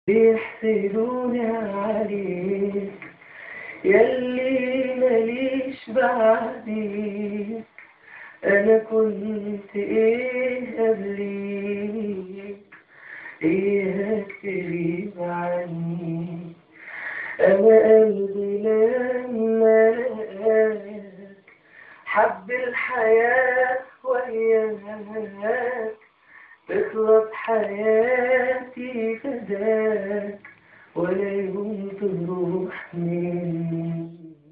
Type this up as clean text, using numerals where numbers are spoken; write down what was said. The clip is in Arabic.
بيحسدوني عليك ياللي ماليش بعديك. أنا كنت إيه قبليك؟ إيه تغيب عني؟ أنا قلبي لما لقاك حب الحياة وياك، تخلص حياتي فداك ولا يوم تروح مني.